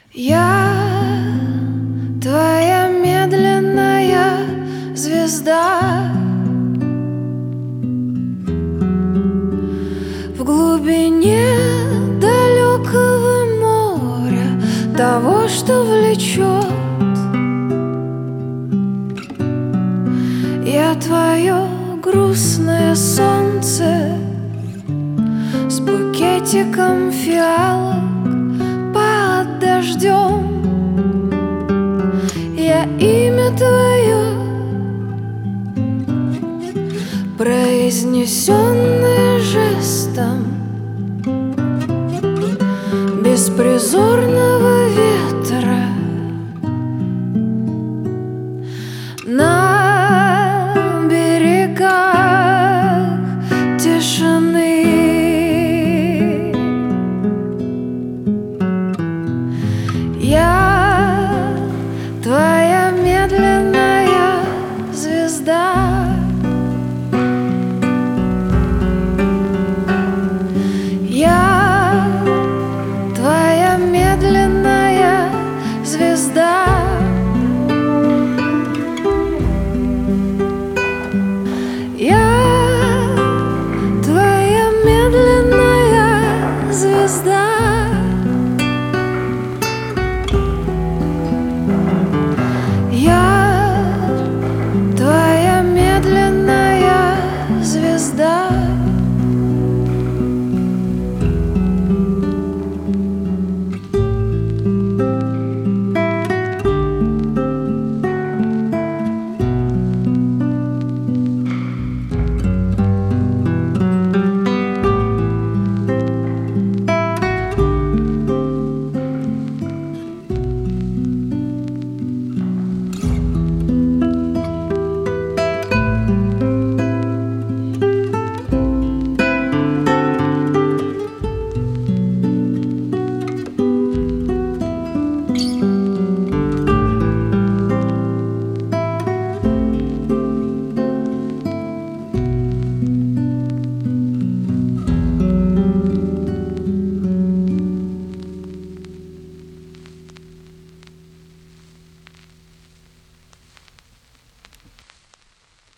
Я твоя медленная звезда в глубине далекого моря, того, что влечет. Я твое грустное солнце с букетиком фиалок под дождем. Я имя твое, произнесенное жестом беспризорного ветра. На берегах тишины я твоя медленная звезда. Я твоя медленная звезда. Я твоя медленная звезда.